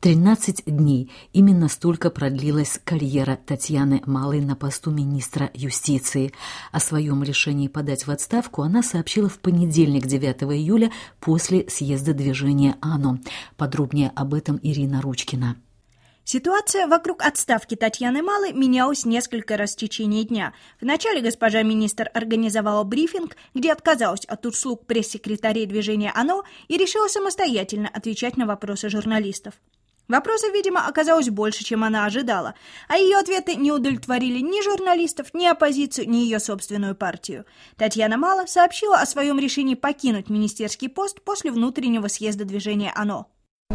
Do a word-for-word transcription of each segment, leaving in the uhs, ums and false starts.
тринадцать дней. Именно столько продлилась карьера Татьяны Малой на посту министра юстиции. О своем решении подать в отставку она сообщила в понедельник, девятого июля, после съезда движения «АНО». Подробнее об этом Ирина Ручкина. Ситуация вокруг отставки Татьяны Малой менялась несколько раз в течение дня. Вначале госпожа министр организовала брифинг, где отказалась от услуг пресс-секретарей движения «АНО» и решила самостоятельно отвечать на вопросы журналистов. Вопросов, видимо, оказалось больше, чем она ожидала, а ее ответы не удовлетворили ни журналистов, ни оппозицию, ни ее собственную партию. Татьяна Мала сообщила о своем решении покинуть министерский пост после внутреннего съезда движения «АНО».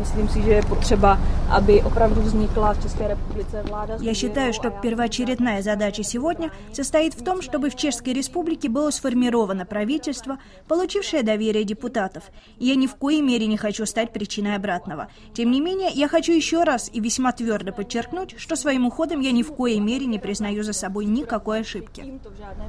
Я считаю, что первоочередная задача сегодня состоит в том, чтобы в Чешской Республике было сформировано правительство, получившее доверие депутатов. И я ни в коей мере не хочу стать причиной обратного. Тем не менее, я хочу еще раз и весьма твердо подчеркнуть, что своим уходом я ни в коей мере не признаю за собой никакой ошибки.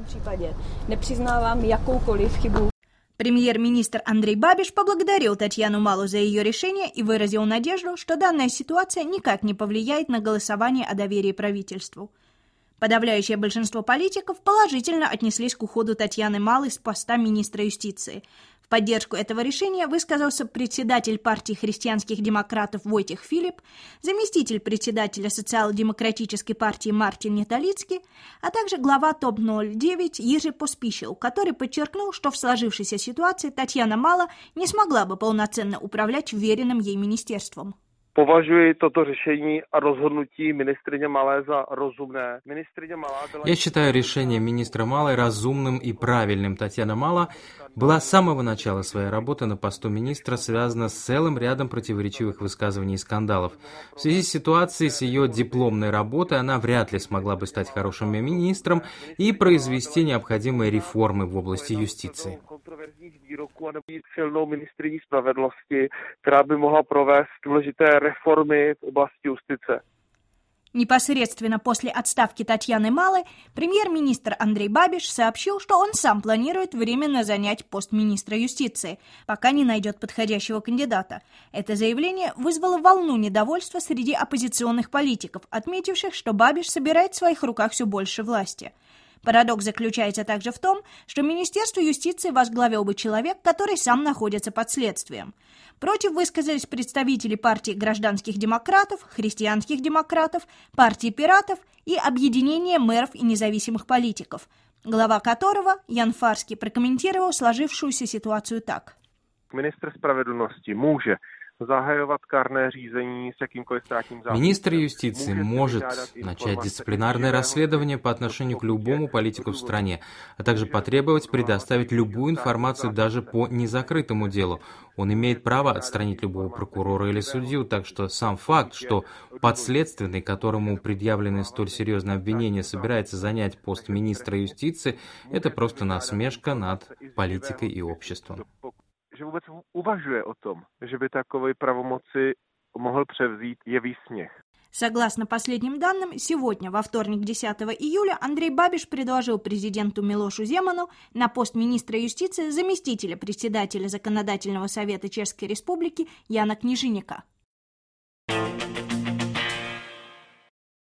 Премьер-министр Андрей Бабиш поблагодарил Татьяну Малу за ее решение и выразил надежду, что данная ситуация никак не повлияет на голосование о доверии правительству. Подавляющее большинство политиков положительно отнеслись к уходу Татьяны Малой с поста министра юстиции. В поддержку этого решения высказался председатель партии христианских демократов Войтех Филипп, заместитель председателя социал-демократической партии Мартин Неталицкий, а также глава топ ноль девять Ежи Поспишил, который подчеркнул, что в сложившейся ситуации Татьяна Мала не смогла бы полноценно управлять вверенным ей министерством. Považuji toto řešení a rozhodnutí ministryně Malé za rozumné. Я считаю решение министра Малой разумным и правильным. Татьяна Мала была с самого начала своей работы на посту министра связана с целым рядом противоречивых высказываний и скандалов. В связи с ситуацией с ее дипломной работой она вряд ли смогла бы стать хорошим министром и произвести необходимые реформы в области юстиции. Silnou ministryní spravedlnosti, která by mohla provést důležité reformy v oblasti justice. Непосредственно после отставки Татьяны Малы премьер-министр Андрей Бабиш сообщил, что он сам планирует временно занять пост министра юстиции, пока не найдет подходящего кандидата. Это заявление вызвало волну недовольства среди оппозиционных политиков, отметивших, что Бабиш собирает в своих руках все больше власти. Парадокс заключается также в том, что Министерство юстиции возглавил бы человек, который сам находится под следствием. Против высказались представители партии гражданских демократов, христианских демократов, партии пиратов и объединения мэров и независимых политиков, глава которого, Ян Фарский, прокомментировал сложившуюся ситуацию так. Министр справедливости может загайывать карное řízení с каким-то статным záměrem. Министр юстиции может начать дисциплинарное расследование по отношению к любому политику в стране, а также потребовать предоставить любую информацию даже по незакрытому делу. Он имеет право отстранить любого прокурора или судью, так что сам факт, что подследственный, которому предъявлены столь серьезные обвинения, собирается занять пост министра юстиции, это просто насмешка над политикой и обществом. Že vůbec uvažuje o tom, že by takové pravomoci mohl převzít, je výsměch. Согласно последним данным, сегодня, во вторник, десятого июля, Андрей Бабиш предложил президенту Милошу Земану на пост министра юстиции заместителя председателя Законодательного совета Чешской Республики Яна Княжиника.